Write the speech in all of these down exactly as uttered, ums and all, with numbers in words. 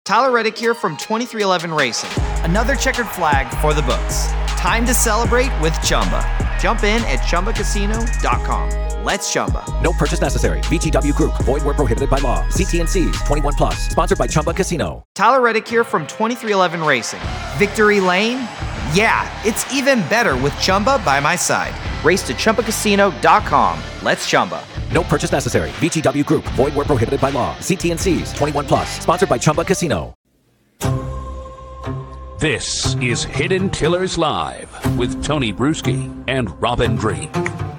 Tyler Reddick here from twenty-three eleven Racing. Another checkered flag for the books. Time to celebrate with Chumba. Jump in at Chumba Casino dot com. Let's Chumba. No purchase necessary. V G W Group. Void where prohibited by law. See T N Cs. twenty-one plus. Sponsored by Chumba Casino. Tyler Reddick here from twenty-three eleven Racing. Victory Lane? Yeah, it's even better with Chumba by my side. Race to Chumba Casino dot com. Let's Chumba. No purchase necessary. V G W Group. Void where prohibited by law. See T N Cs. twenty-one plus. Sponsored by Chumba Casino. This is Hidden Killers Live with Tony Bruschi and Robin Drake.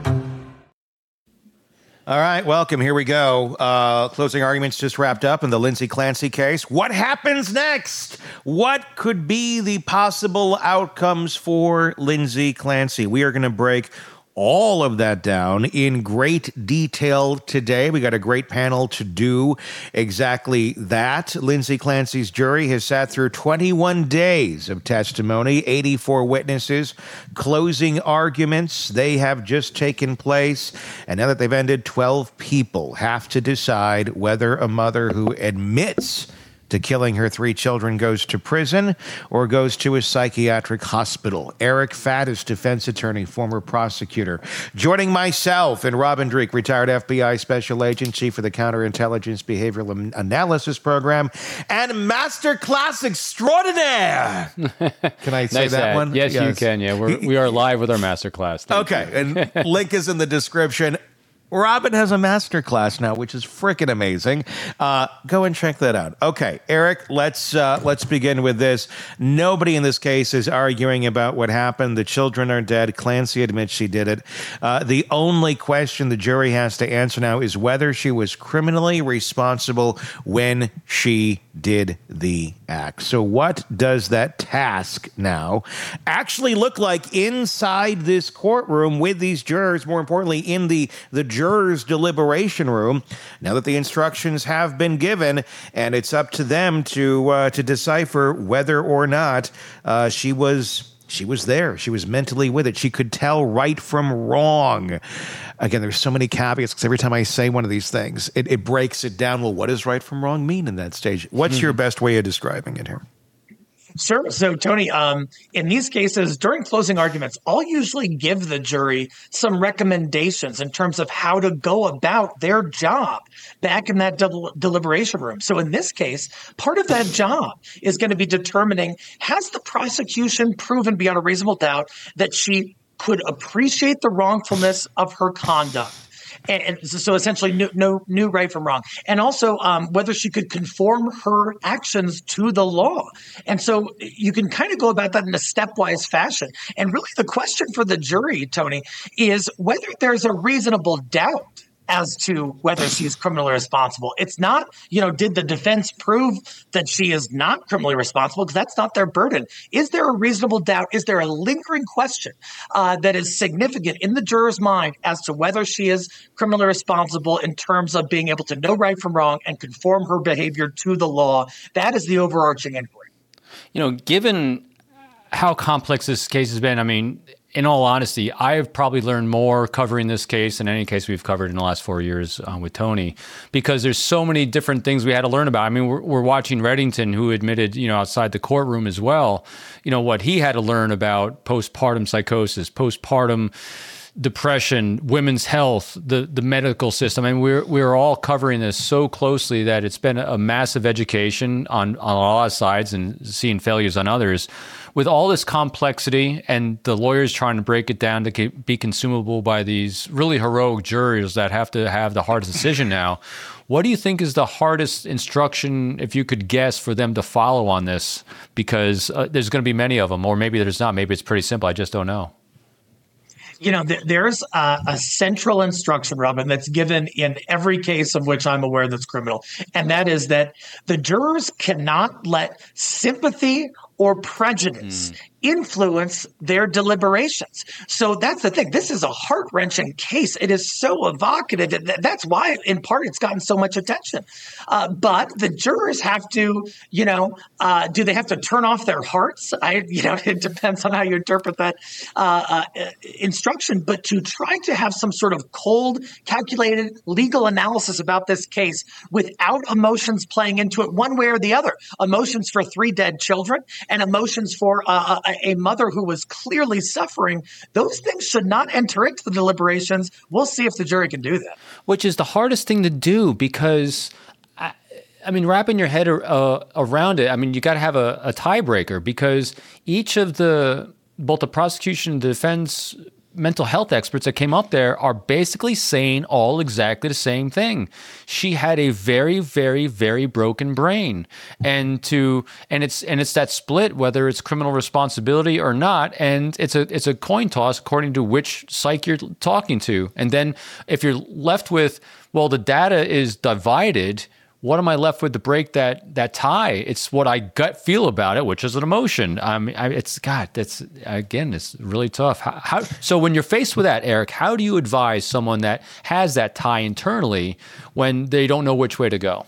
All right, welcome. Here we go. Uh, closing arguments just wrapped up in the Lindsay Clancy case. What happens next? What could be the possible outcomes for Lindsay Clancy? We are going to break all of that down in great detail today. We got a great panel to do exactly that. Lindsay Clancy's jury has sat through twenty-one days of testimony, eighty-four witnesses, closing arguments. They have just taken place. And now that they've ended, twelve people have to decide whether a mother who admits to killing her three children goes to prison or goes to a psychiatric hospital. Eric Faddis, defense attorney, former prosecutor, joining myself and Robin Drake, retired F B I special agent, chief of the Counterintelligence Behavioral Analysis Program, and master class extraordinaire. Can I say nice that ad. one? Yes, yes, you can. Yeah, we're, we are live with our master class. Thank okay, you. And link is in the description. Robin has a master class now, which is freaking amazing. Uh, go and check that out. Okay, Eric, let's uh, let's begin with this. Nobody in this case is arguing about what happened. The children are dead. Clancy admits she did it. Uh, the only question the jury has to answer now is whether she was criminally responsible when she did the act. So what does that task now actually look like inside this courtroom with these jurors, more importantly, in the, the jurors' deliberation room, now that the instructions have been given, and it's up to them to uh, to decipher whether or not uh, she was she was there. She was mentally with it. She could tell right from wrong. Again, there's so many caveats because every time I say one of these things, it, it breaks it down. Well, what does right from wrong mean in that stage? What's mm-hmm. your best way of describing it here? Sure. So, Tony, um, in these cases, during closing arguments, I'll usually give the jury some recommendations in terms of how to go about their job back in that del- deliberation room. So in this case, part of that job is going to be determining, has the prosecution proven beyond a reasonable doubt that she could appreciate the wrongfulness of her conduct? And, and so essentially knew, no, knew right from wrong. And also um, whether she could conform her actions to the law. And so you can kind of go about that in a stepwise fashion. And really the question for the jury, Tony, is whether there's a reasonable doubt as to whether she's criminally responsible. It's not, you know, did the defense prove that she is not criminally responsible? Because that's not their burden. Is there a reasonable doubt? Is there a lingering question uh, that is significant in the juror's mind as to whether she is criminally responsible in terms of being able to know right from wrong and conform her behavior to the law? That is the overarching inquiry. You know, given how complex this case has been, I mean, in all honesty, I have probably learned more covering this case than any case we've covered in the last four years uh, with Tony, because there's so many different things we had to learn about. I mean, we're, we're watching Reddington, who admitted, you know, outside the courtroom as well, you know, what he had to learn about postpartum psychosis, postpartum depression, women's health, the the medical system. I mean, we're we're all covering this so closely that it's been a massive education on, on a lot of sides and seeing failures on others. With all this complexity and the lawyers trying to break it down to be consumable by these really heroic jurors that have to have the hardest decision now, what do you think is the hardest instruction, if you could guess, for them to follow on this? Because uh, there's going to be many of them, or maybe there's not. Maybe it's pretty simple. I just don't know. You know, th- there's a, a central instruction, Robin, that's given in every case of which I'm aware that's criminal. And that is that the jurors cannot let sympathy or prejudice mm. influence their deliberations. So that's the thing. This is a heart-wrenching case. It is so evocative. That's why, in part, it's gotten so much attention. Uh, but the jurors have to, you know, uh, do they have to turn off their hearts? I, you know, it depends on how you interpret that uh, uh, instruction. But to try to have some sort of cold, calculated legal analysis about this case without emotions playing into it one way or the other, emotions for three dead children and emotions for uh, a, a mother who was clearly suffering, those things should not enter into the deliberations. We'll see if the jury can do that. Which is the hardest thing to do because, I, I mean, wrapping your head uh, around it, I mean, you got to have a, a tiebreaker because each of the, both the prosecution and the defense mental health experts that came up there are basically saying all exactly the same thing. She had a very, very, very broken brain. And to and it's and it's that split, whether it's criminal responsibility or not, and it's a it's a coin toss according to which psych you're talking to. And then if you're left with, well, the data is divided, what am I left with to break that that tie? It's what I gut feel about it, which is an emotion. I mean, I, it's God. That's again, it's really tough. How, how, so when you're faced with that, Eric, how do you advise someone that has that tie internally when they don't know which way to go?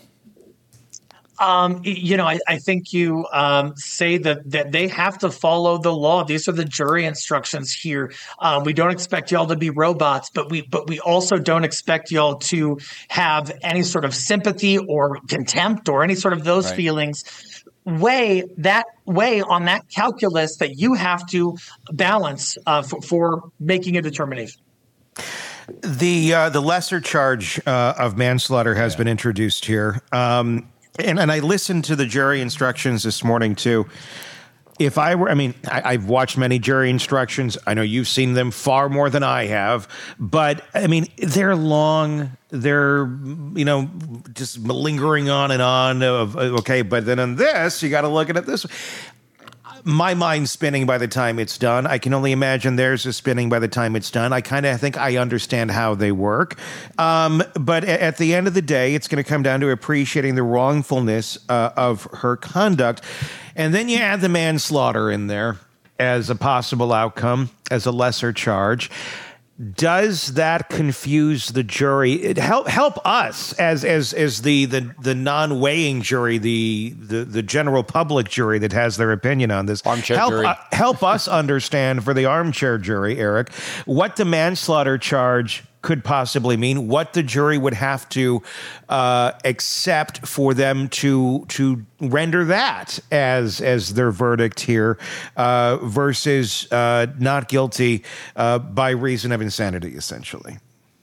Um, you know, I, I think you um, say that, that they have to follow the law. These are the jury instructions here. Um, we don't expect y'all to be robots, but we but we also don't expect y'all to have any sort of sympathy or contempt or any sort of those right. feelings. Weigh that weigh on that calculus that you have to balance uh, for, for making a determination. The uh, the lesser charge uh, of manslaughter has yeah. been introduced here. Um, And, and I listened to the jury instructions this morning, too. If I were, I mean, I, I've watched many jury instructions. I know you've seen them far more than I have. But, I mean, they're long. They're, you know, just lingering on and on. Of, okay, but then on this, you got to look at it this way. My mind's spinning by the time it's done. I can only imagine theirs is spinning by the time it's done. I kind of think I understand how they work. Um, but at the end of the day, it's going to come down to appreciating the wrongfulness uh, of her conduct. And then you add the manslaughter in there as a possible outcome, as a lesser charge. Does that confuse the jury? It help help us as as as the the, the non-weighing jury, the, the the general public jury that has their opinion on this. Armchair help, jury. Uh, help us understand for the armchair jury, Eric, what the manslaughter charge could possibly mean, what the jury would have to uh, accept for them to to render that as as their verdict here uh, versus uh, not guilty uh, by reason of insanity, essentially.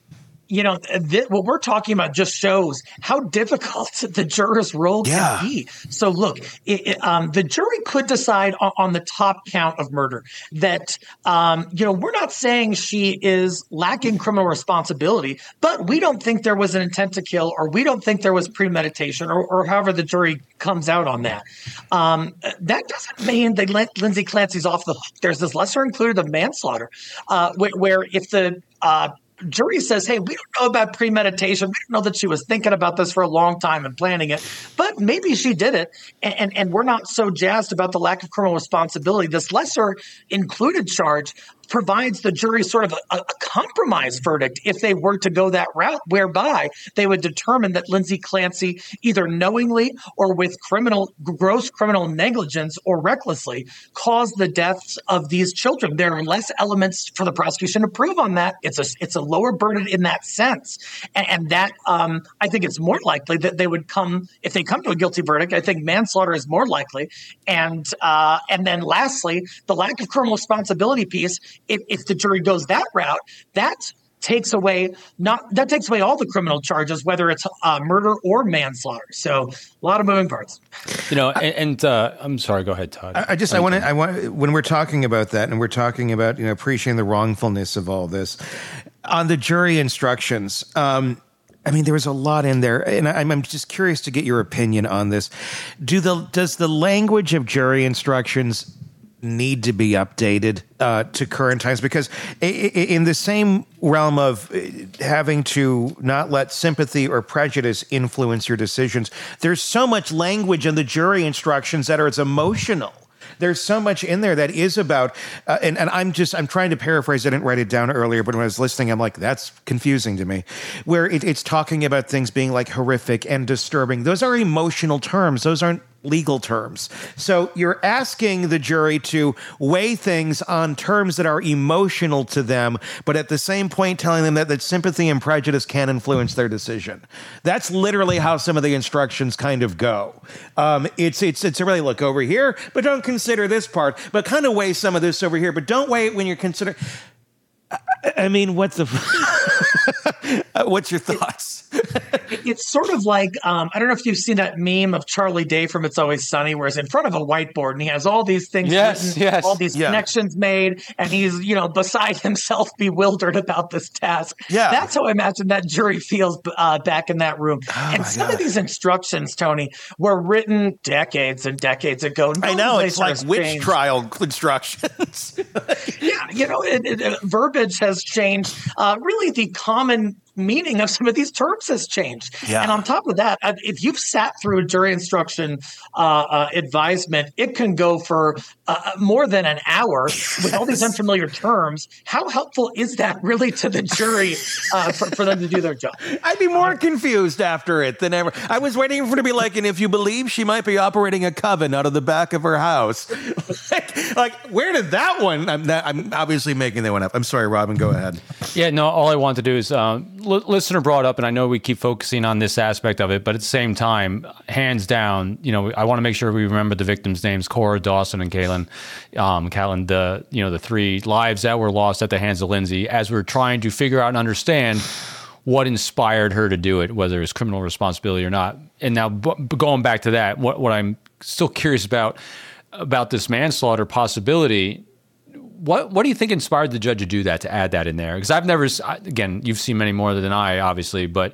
You know, th- what we're talking about just shows how difficult the jurors' role yeah. can be. So, look, it, it, um, the jury could decide on, on the top count of murder that, um, you know, we're not saying she is lacking criminal responsibility, but we don't think there was an intent to kill, or we don't think there was premeditation, or, or however the jury comes out on that. Um, that doesn't mean that Lindsay Clancy's off the hook. There's this lesser included of manslaughter, uh, where, where if the uh, jury says, hey, we don't know about premeditation. We don't know that she was thinking about this for a long time and planning it, but maybe she did it. And, and, and we're not so jazzed about the lack of criminal responsibility. This lesser included charge provides the jury sort of a, a compromise verdict if they were to go that route, whereby they would determine that Lindsay Clancy either knowingly or with criminal, gross criminal negligence or recklessly caused the deaths of these children. There are less elements for the prosecution to prove on that. It's a it's a lower burden in that sense, and, and that um, I think it's more likely that they would come if they come to a guilty verdict. I think manslaughter is more likely, and uh, and then lastly, the lack of criminal responsibility piece. If, if the jury goes that route, that takes away not that takes away all the criminal charges, whether it's uh, murder or manslaughter. So a lot of moving parts. You know, and, and uh, I'm sorry. Go ahead, Todd. I, I just I want to I want when we're talking about that, and we're talking about you know appreciating the wrongfulness of all this on the jury instructions. Um, I mean, there was a lot in there, and I'm, I'm just curious to get your opinion on this. Do the does the language of jury instructions need to be updated uh, to current times? Because in the same realm of having to not let sympathy or prejudice influence your decisions, there's so much language in the jury instructions that are it's emotional. there's so much in there that is about, uh, and, and I'm just, I'm trying to paraphrase. I didn't write it down earlier, but when I was listening, I'm like, that's confusing to me, where it, it's talking about things being like horrific and disturbing. Those are emotional terms. Those aren't legal terms. So you're asking the jury to weigh things on terms that are emotional to them, but at the same point telling them that, that sympathy and prejudice can influence their decision. That's literally how some of the instructions kind of go. Um, it's it's it's a really look over here, but don't consider this part, but kind of weigh some of this over here, but don't weigh it when you're considering. I, I mean, what the? What's your thoughts? It's sort of like, um, I don't know if you've seen that meme of Charlie Day from It's Always Sunny, where he's in front of a whiteboard and he has all these things yes, written, yes. all these yeah. connections made, and he's, you know, beside himself, bewildered about this task. Yeah. That's how I imagine that jury feels uh, back in that room. Oh and some God. of these instructions, Tony, were written decades and decades ago. I know, it's like witch changed. trial instructions. Yeah, you know, it, it, it, verbiage has changed. Uh, really, the common meaning of some of these terms has changed. Yeah. And on top of that, if you've sat through a jury instruction uh, uh, advisement, it can go for uh, more than an hour with all these unfamiliar terms. How helpful is that really to the jury uh, for, for them to do their job? I'd be more uh, confused after it than ever. I was waiting for it to be like, and if you believe she might be operating a coven out of the back of her house. like, like, where did that one? I'm, that, I'm obviously making that one up. I'm sorry, Robin, go ahead. Yeah, no, all I want to do is, um, l- listener brought up, and I know we keep focusing on this aspect of it, but at the same time, hands down, you know, I want to make sure we remember the victims' names: Cora, Dawson, and Kaylin. Um, Kaylin, the, you know, the three lives that were lost at the hands of Lindsay, as we're trying to figure out and understand what inspired her to do it, whether it's criminal responsibility or not. And now, b- going back to that, what, what I'm still curious about, about this manslaughter possibility, What what do you think inspired the judge to do that, to add that in there? Because I've never, again, you've seen many more than I, obviously, but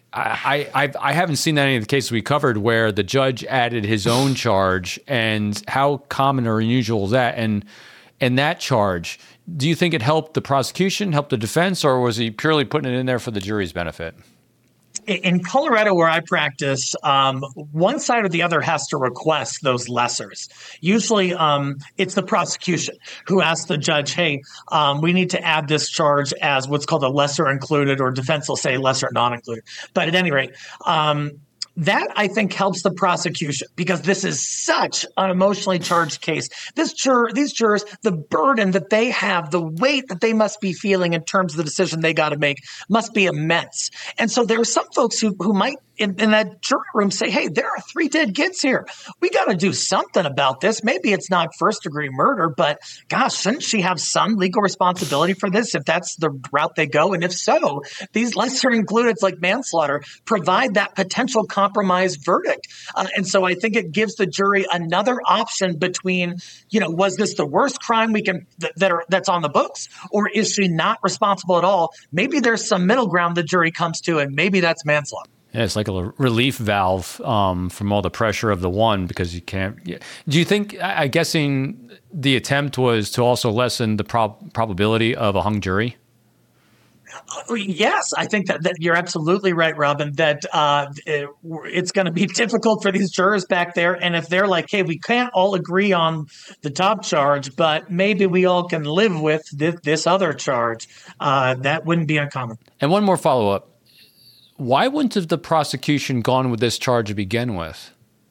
I I, I've, I haven't seen any of the cases we covered where the judge added his own charge. And how common or unusual is that? And and that charge, do you think it helped the prosecution, helped the defense, or was he purely putting it in there for the jury's benefit? In Colorado, where I practice, um, one side or the other has to request those lessers. Usually, um, it's the prosecution who asks the judge, hey, um, we need to add this charge as what's called a lesser included, or defense will say lesser not included. But at any rate, um, that, I think, helps the prosecution, because this is such an emotionally charged case. This juror, these jurors, the burden that they have, the weight that they must be feeling in terms of the decision they got to make must be immense. And so there are some folks who, who might in, in that jury room say, hey, there are three dead kids here. We got to do something about this. Maybe it's not first degree murder, but gosh, shouldn't she have some legal responsibility for this if that's the route they go? And if so, these lesser included, like manslaughter, provide that potential compromise verdict. Uh, and so I think it gives the jury another option between, you know, was this the worst crime we can th- that are that's on the books, or is she not responsible at all? Maybe there's some middle ground the jury comes to, and maybe that's manslaughter. Yeah, it's like a relief valve um, from all the pressure of the one, because you can't. Yeah. Do you think? I, I'm guessing the attempt was to also lessen the prob- probability of a hung jury. Uh, yes, I think that, that you're absolutely right, Robin, that uh, it, it's going to be difficult for these jurors back there. And if they're like, hey, we can't all agree on the top charge, but maybe we all can live with this, this other charge, uh, that wouldn't be uncommon. And one more follow-up. Why wouldn't have the prosecution gone with this charge to begin with?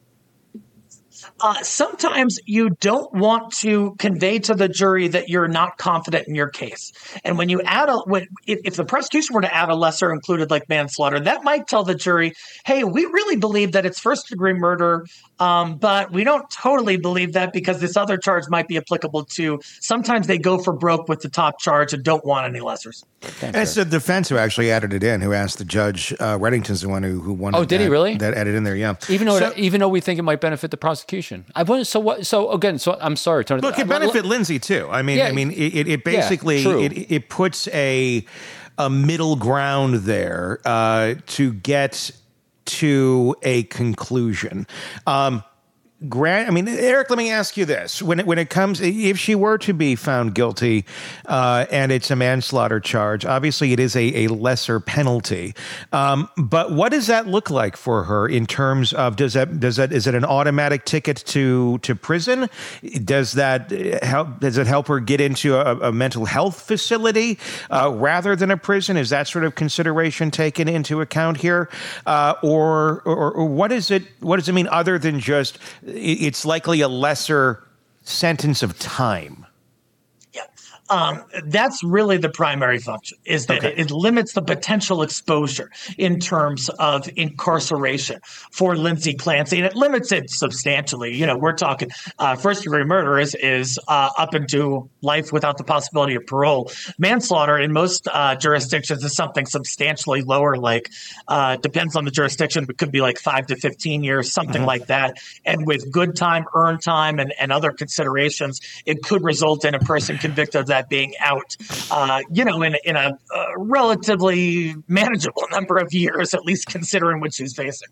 Uh, sometimes you don't want to convey to the jury that you're not confident in your case. And when you add a, when, if, if the prosecution were to add a lesser included like manslaughter, that might tell the jury, hey, we really believe that it's first degree murder, um, but we don't totally believe that because this other charge might be applicable too. Sometimes they go for broke with the top charge and don't want any lessers. And it's the defense who actually added it in, who asked the judge. uh, Reddington's the one who, who wanted Oh, did that, he really? That added in there, yeah. Even though, so, it, even though we think it might benefit the prosecution. I wonder, so what? So again, so I'm sorry, Tony. Look, it benefit Lindsay too. I mean, Yeah. I mean, it, it basically Yeah, it, it puts a a middle ground there uh, to get to a conclusion. Um, Grant, I mean, Eric, let me ask you this. When it, when it comes, if she were to be found guilty uh, and it's a manslaughter charge, obviously it is a, a lesser penalty. Um, but what does that look like for her in terms of, does that, does that, is it an automatic ticket to, to prison? Does that help, does it help her get into a, a mental health facility uh, rather than a prison? Is that sort of consideration taken into account here? Uh, or, or, or what is it, what does it mean other than just, it's likely a lesser sentence of time? Yeah. Um, that's really the primary function, is that Okay. it, it limits the potential exposure in terms of incarceration for Lindsay Clancy, and it limits it substantially. You know, we're talking uh, first-degree murder is, is uh, up into life without the possibility of parole. Manslaughter in most uh, jurisdictions is something substantially lower, like uh, depends on the jurisdiction, but could be like five to fifteen years, something mm-hmm. like that. And with good time, earned time, and, and other considerations, it could result in a person convicted of that being out, uh, you know, in, in a, a relatively manageable number of years, at least considering what she's facing.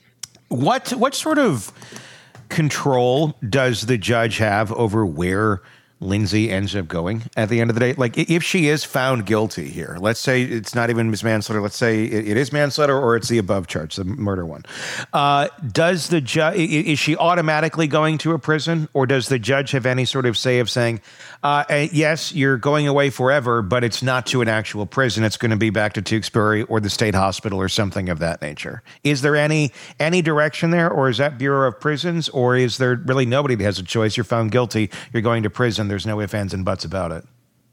What what sort of control does the judge have over where Lindsay ends up going at the end of the day? Like, if she is found guilty here, let's say it's not even manslaughter, let's say it, it is manslaughter or it's the above charge, the murder one. Uh, does the judge, is she automatically going to a prison, or does the judge have any sort of say of saying, uh, yes, you're going away forever, but it's not to an actual prison. It's going to be back to Tewksbury or the state hospital or something of that nature. Is there any, any direction there, or is that Bureau of Prisons, or is there really nobody that has a choice? You're found guilty, you're going to prison. There's no ifs, ands, and buts about it.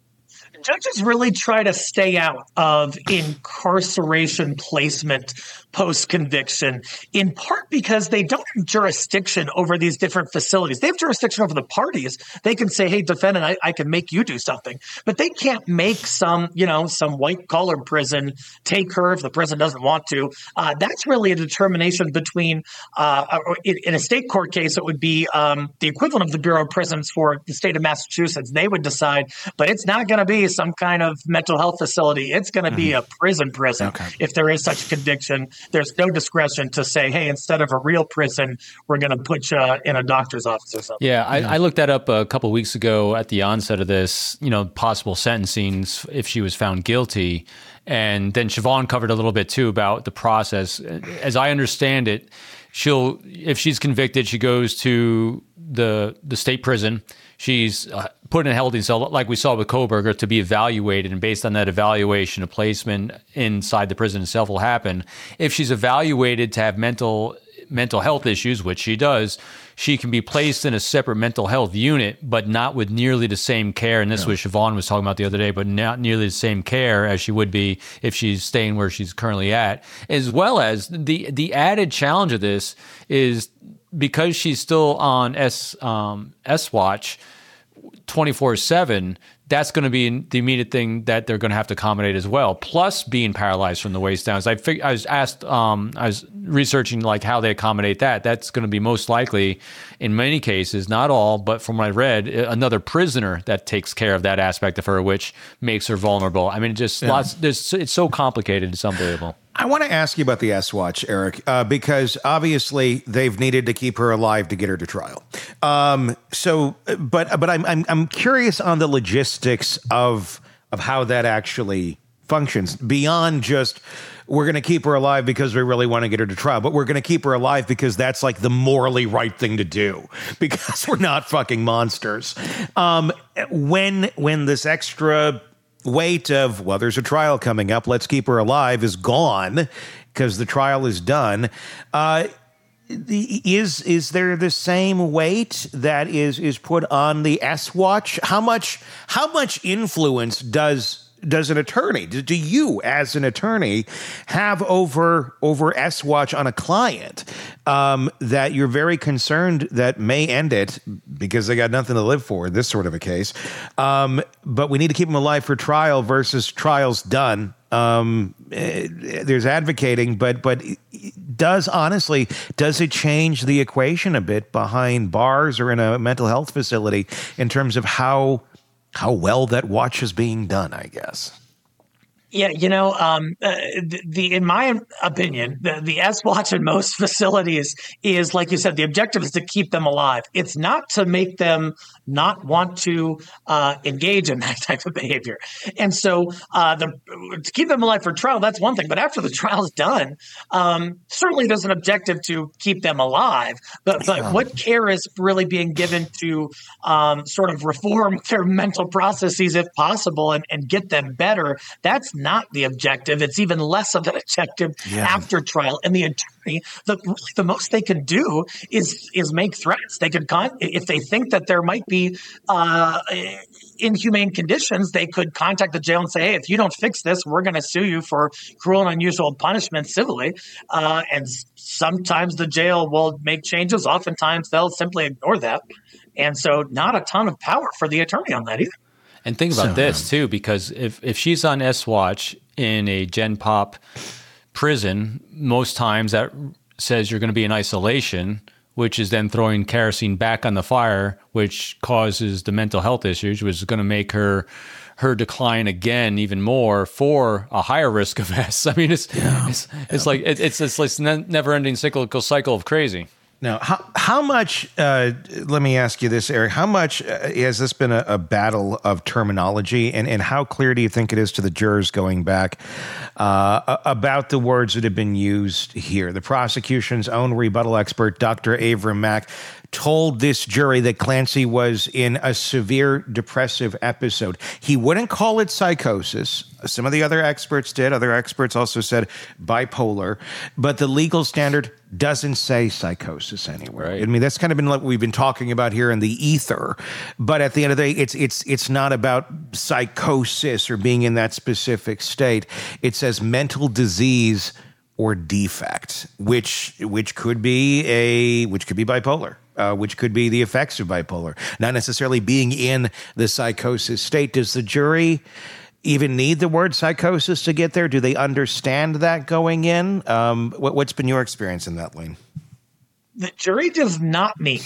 Judges really try to stay out of incarceration placement post-conviction, in part because they don't have jurisdiction over these different facilities. They have jurisdiction over the parties. They can say, hey, defendant, I, I can make you do something. But they can't make some, you know, some white-collar prison take her if the prison doesn't want to. Uh, that's really a determination between, uh, in, in a state court case, it would be um, the equivalent of the Bureau of Prisons for the state of Massachusetts. They would decide, but it's not going to be some kind of mental health facility. It's going to mm-hmm. be a prison prison. Okay. If there is such conviction, there's no discretion to say, hey, instead of a real prison, we're going to put you in a doctor's office or something. Yeah, I, yeah. I looked that up a couple of weeks ago at the onset of this, you know, possible sentencings if she was found guilty. And then Siobhan covered a little bit too about the process. As I understand it, she'll, if she's convicted, she goes to the the state prison. She's uh, put in a holding cell, like we saw with Kohberger, to be evaluated. And based on that evaluation, a placement inside the prison itself will happen. If she's evaluated to have mental mental health issues, which she does, she can be placed in a separate mental health unit, but not with nearly the same care. And this is what Siobhan was talking about the other day, but not nearly the same care as she would be if she's staying where she's currently at. As well as the the added challenge of this is, because she's still on S um, S-Watch twenty-four seven, that's going to be the immediate thing that they're going to have to accommodate as well. Plus being paralyzed from the waist down. So I, fig- I was asked, um, I was researching like how they accommodate that. That's going to be most likely, in many cases, not all, but from what I read, another prisoner that takes care of that aspect of her, which makes her vulnerable. I mean, just yeah. lots. There's, it's so complicated. It's unbelievable. I want to ask you about the S-Watch, Eric, uh, because obviously they've needed to keep her alive to get her to trial. Um, so, but but I'm I'm I'm curious on the logistics of of how that actually functions beyond just, we're going to keep her alive because we really want to get her to trial, but we're going to keep her alive because that's like the morally right thing to do, because we're not fucking monsters. Um, when when this extra weight of, well, there's a trial coming up, let's keep her alive, is gone because the trial is done. Uh, the, is is there the same weight that is is put on the S-Watch? How much how much influence does does an attorney, do, do you as an attorney have over over S-Watch on a client um, that you're very concerned that may end it because they got nothing to live for in this sort of a case, um, but we need to keep them alive for trial versus trial's done? Um, there's advocating, but but does honestly, does it change the equation a bit behind bars or in a mental health facility in terms of how how well that watch is being done, I guess? Yeah, you know, um, uh, the, the in my opinion, the, the S-Watch in most facilities is, like you said, the objective is to keep them alive. It's not to make them not want to uh, engage in that type of behavior. And so uh, the, to keep them alive for trial, that's one thing. But after the trial's done, um, certainly there's an objective to keep them alive. But, but what care is really being given to um, sort of reform their mental processes, if possible, and, and get them better? That's not the objective. It's even less of an objective yeah. after trial. And the attorney, the, the most they can do is is make threats. They could, con- if they think that there might be uh, inhumane conditions, they could contact the jail and say, hey, if you don't fix this, we're going to sue you for cruel and unusual punishment civilly. Uh, and sometimes the jail will make changes. Oftentimes they'll simply ignore that. And so not a ton of power for the attorney on that either. And think about so, this, too, because if, if she's on S-Watch in a Gen Pop prison, most times that says you're going to be in isolation, which is then throwing kerosene back on the fire, which causes the mental health issues, which is going to make her her decline again even more for a higher risk of S. I mean, it's yeah. it's, it's yeah. like it, it's it's this never-ending cyclical cycle of crazy. Now, how how much? Uh, let me ask you this, Eric. How much uh, has this been a, a battle of terminology, and, and how clear do you think it is to the jurors going back uh, about the words that have been used here? The prosecution's own rebuttal expert, Doctor Avram Mack, told this jury that Clancy was in a severe depressive episode. He wouldn't call it psychosis. Some of the other experts did. Other experts also said bipolar. But the legal standard doesn't say psychosis anywhere. Right. I mean, that's kind of been what we've been talking about here in the ether. But at the end of the day, it's it's it's not about psychosis or being in that specific state. It says mental disease or defect, which which could be a which could be bipolar. Uh, which could be the effects of bipolar, not necessarily being in the psychosis state. Does the jury even need the word psychosis to get there? Do they understand that going in? Um, what, what's been your experience in that, Lane? The jury does not need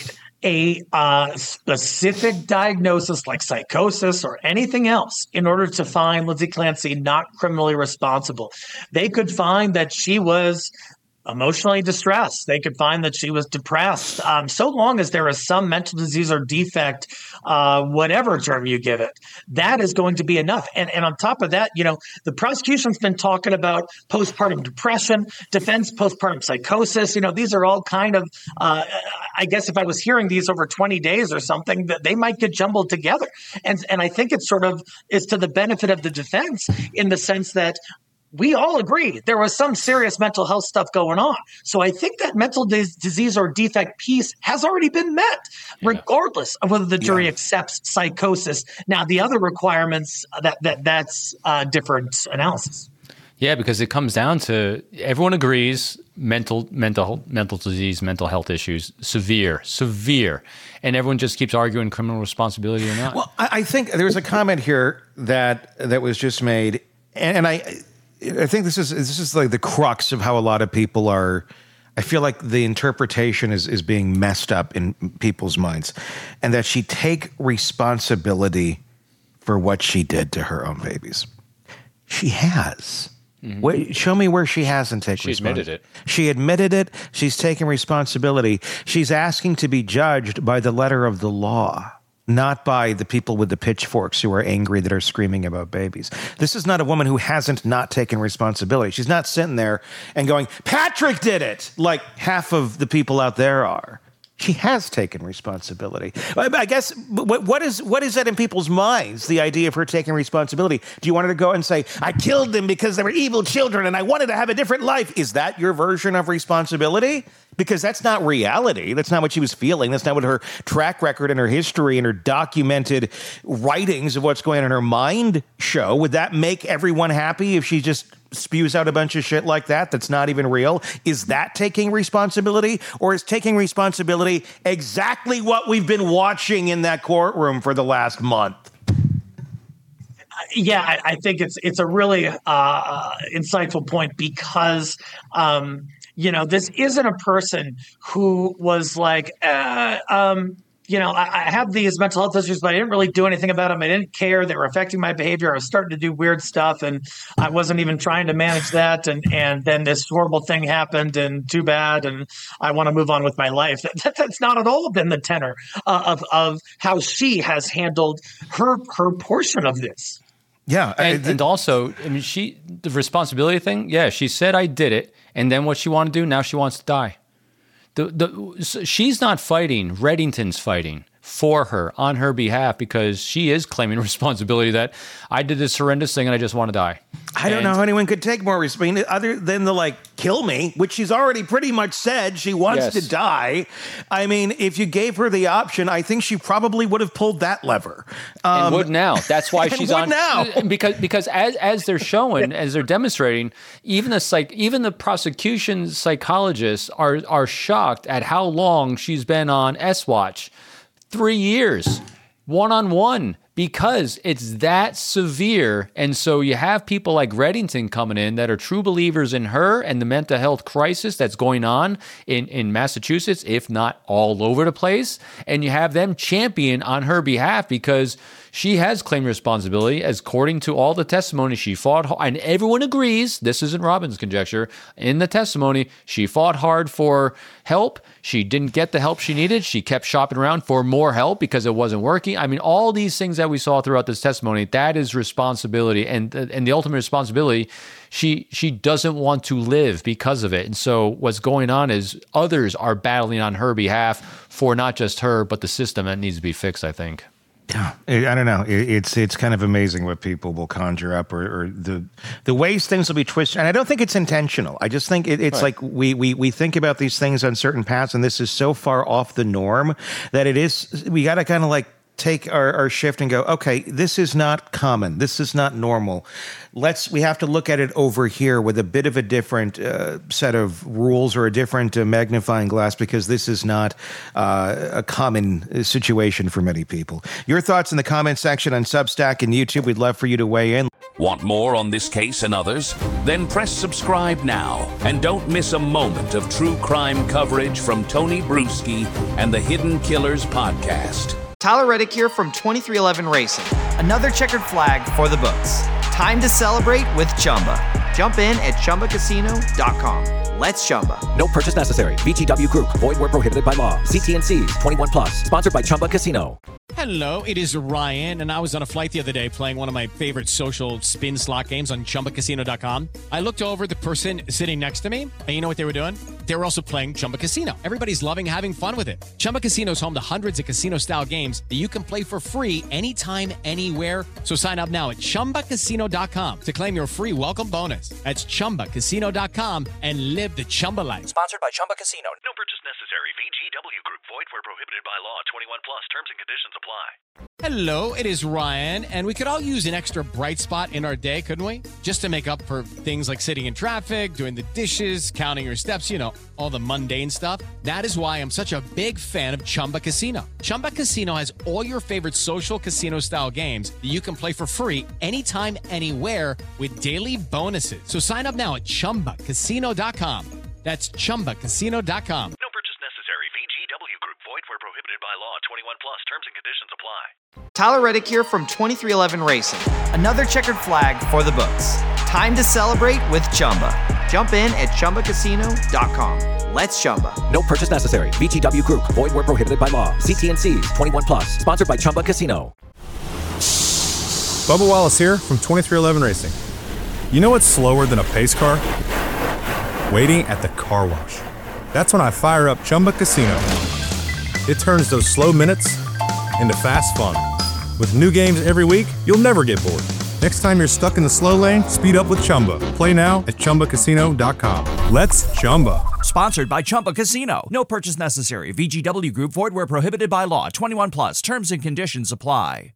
a uh, specific diagnosis like psychosis or anything else in order to find Lindsay Clancy not criminally responsible. They could find that she was emotionally distressed. They could find that she was depressed. Um, so long as there is some mental disease or defect, uh, whatever term you give it, that is going to be enough. And, and on top of that, you know, the prosecution's been talking about postpartum depression, defense postpartum psychosis. You know, these are all kind of, uh, I guess if I was hearing these over twenty days or something, that they might get jumbled together. And, and I think it sort of is to the benefit of the defense in the sense that we all agree there was some serious mental health stuff going on. So I think that mental dis- disease or defect piece has already been met, yeah. regardless of whether the jury yeah. accepts psychosis. Now, the other requirements, that that that's a different analysis. Yeah, because it comes down to everyone agrees mental mental mental disease, mental health issues, severe, severe. And everyone just keeps arguing criminal responsibility or not. Well, I, I think there's a comment here that that was just made, and, and I I think this is this is like the crux of how a lot of people are. I feel like the interpretation is is being messed up in people's minds, and that she take responsibility for what she did to her own babies. She has. Mm-hmm. Wait, show me where she hasn't taken She admitted it. She admitted it. She's taken responsibility. She's asking to be judged by the letter of the law, not by the people with the pitchforks who are angry that are screaming about babies. This is not a woman who hasn't not taken responsibility. She's not sitting there and going, Patrick did it, like half of the people out there are. She has taken responsibility. I guess, what, what is what is that in people's minds, the idea of her taking responsibility? Do you want her to go and say, I killed them because they were evil children and I wanted to have a different life? Is that your version of responsibility? Because that's not reality. That's not what she was feeling. That's not what her track record and her history and her documented writings of what's going on in her mind show. Would that make everyone happy if she just spews out a bunch of shit like that that's not even real? Is that taking responsibility? Or is taking responsibility exactly what we've been watching in that courtroom for the last month? Yeah, I, I think it's it's a really uh, insightful point because, um, you know, this isn't a person who was like, uh, um, you know, I, I have these mental health issues, but I didn't really do anything about them. I didn't care. They were affecting my behavior. I was starting to do weird stuff, and I wasn't even trying to manage that. And and then this horrible thing happened, and too bad. And I want to move on with my life. That, that, that's not at all been the tenor uh, of of how she has handled her her portion of this. Yeah, and, I, and also, I mean, she the responsibility thing. Yeah, she said I did it, and then what she wanted to do now, she wants to die. The the she's not fighting. Reddington's fighting for her on her behalf because she is claiming responsibility that I did this horrendous thing and I just want to die. I don't and, know how anyone could take more responsibility other than the like kill me, which she's already pretty much said she wants yes. to die. I mean, if you gave her the option, I think she probably would have pulled that lever. Um, and would now. That's why she's would on now because because as as they're showing, as they're demonstrating, even the psych, even the prosecution psychologists are are shocked at how long she's been on S-Watch. Three years, one-on-one, because it's that severe. And so you have people like Reddington coming in that are true believers in her and the mental health crisis that's going on in, in Massachusetts, if not all over the place. And you have them champion on her behalf because she has claimed responsibility, as according to all the testimony, she fought hard. And everyone agrees, this isn't Robin's conjecture, in the testimony, she fought hard for help. She didn't get the help she needed. She kept shopping around for more help because it wasn't working. I mean, all these things that we saw throughout this testimony, that is responsibility. And and the ultimate responsibility, she she doesn't want to live because of it. And so what's going on is others are battling on her behalf for not just her, but the system that needs to be fixed, I think. Yeah, I don't know. It's it's kind of amazing what people will conjure up, or, or the the ways things will be twisted. And I don't think it's intentional. I just think it, it's right. like we, we we think about these things on certain paths, and this is so far off the norm that it is. We got to kind of like take our, our shift and go, okay, this is not common. This is not normal. Let's, we have to look at it over here with a bit of a different uh, set of rules or a different uh, magnifying glass, because this is not uh, a common situation for many people. Your thoughts in the comment section on Substack and YouTube. We'd love for you to weigh in. Want more on this case and others? Then press subscribe now and don't miss a moment of true crime coverage from Tony Bruschi and the Hidden Killers podcast. Tyler Reddick here from twenty-three eleven Racing. Another checkered flag for the books. Time to celebrate with Chumba. Jump in at Chumba Casino dot com. Let's Chumba. No purchase necessary. V G W Group. Void where prohibited by law. C T N Cs. twenty-one plus. Sponsored by Chumba Casino. Hello, it is Ryan, and I was on a flight the other day playing one of my favorite social spin slot games on Chumba Casino dot com. I looked over at the person sitting next to me, and you know what they were doing? They were also playing Chumba Casino. Everybody's loving having fun with it. Chumba Casino is home to hundreds of casino-style games that you can play for free anytime, anywhere. So sign up now at Chumba Casino dot com to claim your free welcome bonus. That's Chumba Casino dot com and live the Chumba life. Sponsored by Chumba Casino. No purchase necessary. V G W Group. Void where prohibited by law. twenty-one plus. Terms and conditions apply. Hello, it is Ryan, and we could all use an extra bright spot in our day, couldn't we? Just to make up for things like sitting in traffic, doing the dishes, counting your steps, you know, all the mundane stuff. That is why I'm such a big fan of Chumba Casino. Chumba Casino has all your favorite social casino-style games that you can play for free anytime, anywhere with daily bonuses. So sign up now at Chumba Casino dot com. That's Chumba Casino dot com. No purchase necessary. V G W Group. Void where prohibited by law. twenty-one plus. Terms and conditions apply. Tyler Reddick here from twenty-three eleven Racing. Another checkered flag for the books. Time to celebrate with Chumba. Jump in at Chumba Casino dot com. Let's Chumba. No purchase necessary. V G W Group. Void where prohibited by law. C T N Cs. twenty-one plus. Sponsored by Chumba Casino. Bubba Wallace here from twenty-three eleven Racing. You know what's slower than a pace car? Waiting at the car wash. That's when I fire up Chumba Casino. It turns those slow minutes into fast fun. With new games every week, you'll never get bored. Next time you're stuck in the slow lane, speed up with Chumba. Play now at Chumba Casino dot com. Let's Chumba. Sponsored by Chumba Casino. No purchase necessary. V G W Group. Void where prohibited by law. twenty-one plus. Terms and conditions apply.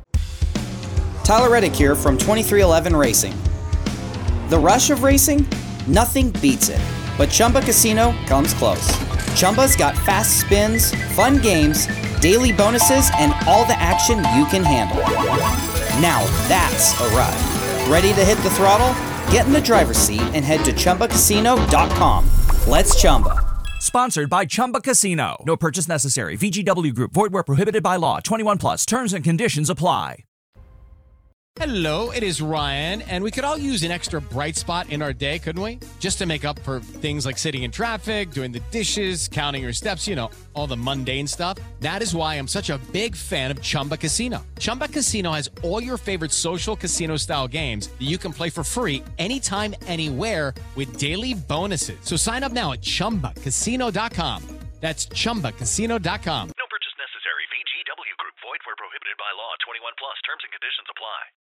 Tyler Reddick here from twenty-three eleven Racing. The rush of racing? Nothing beats it. But Chumba Casino comes close. Chumba's got fast spins, fun games, daily bonuses, and all the action you can handle. Now that's a ride. Ready to hit the throttle? Get in the driver's seat and head to Chumba Casino dot com. Let's Chumba. Sponsored by Chumba Casino. No purchase necessary. V G W Group. Void where prohibited by law. twenty-one plus. Terms and conditions apply. Hello, it is Ryan, and we could all use an extra bright spot in our day, couldn't we? Just to make up for things like sitting in traffic, doing the dishes, counting your steps, you know, all the mundane stuff. That is why I'm such a big fan of Chumba Casino. Chumba Casino has all your favorite social casino-style games that you can play for free anytime, anywhere with daily bonuses. So sign up now at chumba casino dot com. That's chumba casino dot com.